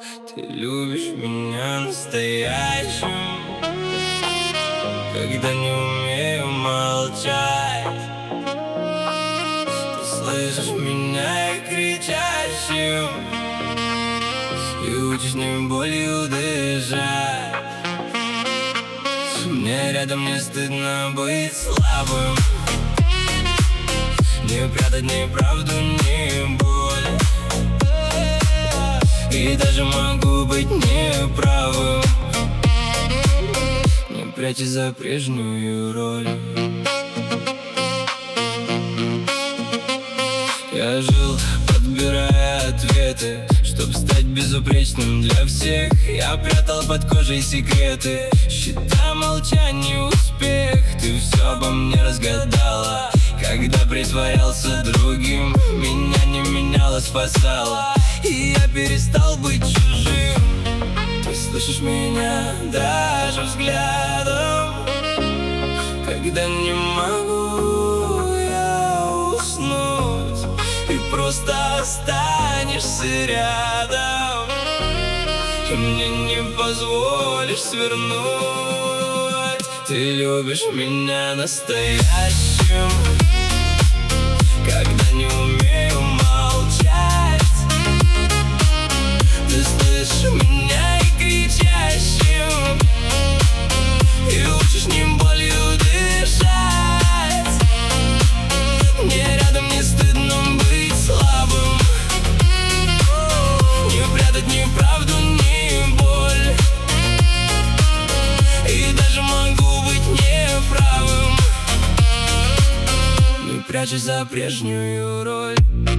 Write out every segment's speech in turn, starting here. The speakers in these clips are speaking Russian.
Ты любишь меня настоящим, когда не умею молчать. Ты слышишь меня кричащим и учишь не болью дышать. Мне рядом не стыдно быть слабым, не прятать ни правду, ни боль. И даже могу быть неправым, не прячь за прежнюю роль. Я жил, подбирая ответы, чтоб стать безупречным для всех. Я прятал под кожей секреты, считая молчание успех. Ты все обо мне разгадала, когда притворялся другим. Меня не меняла, спасала, и я перестал быть чужим. Ты слышишь меня даже взглядом, когда не могу я уснуть. Ты просто останешься рядом, и мне не позволишь свернуть. Ты любишь меня настоящим, когда не умею молчать. Ты слышишь меня и кричащим, и учишь не болью дышать. Мне рядом не стыдно быть слабым, не прятать ни правду, ни боль. И даже могу быть неправым, не прячась за прежнюю роль.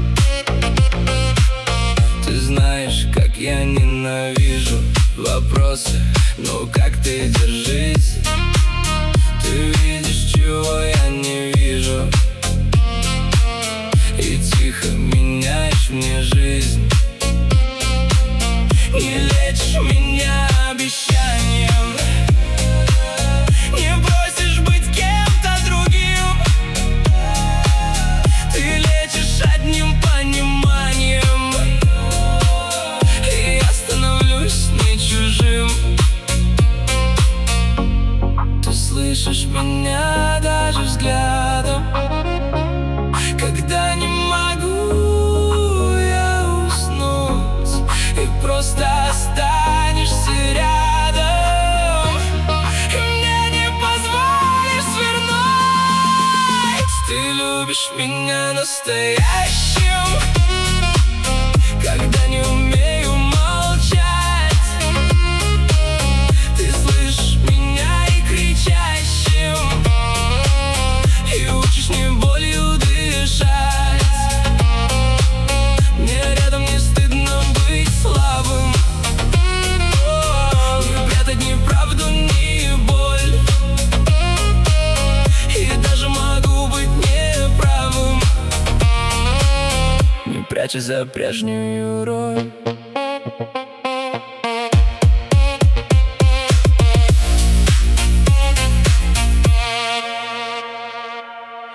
Ты знаешь, как я ненавижу вопросы, ну как ты, держись. Ты видишь, чего я не вижу, и тихо меняешь мне жизнь. Не лечишь меня обещанием, не бросишь быть кем-то другим. Ты лечишь одним пониманием, и я становлюсь не чужим. Ты слышишь меня даже взглядом, когда не могу я уснуть. И просто останешься рядом, и мне не позволишь свернуть. Ты любишь меня настоящим, когда не умею молчать. Ты слышишь меня и кричащим, и учишь не болью дышать. Мне рядом не стыдно быть слабым, не прятать ни правду, ни боль. И даже могу быть неправым, не прячась за прежнюю роль.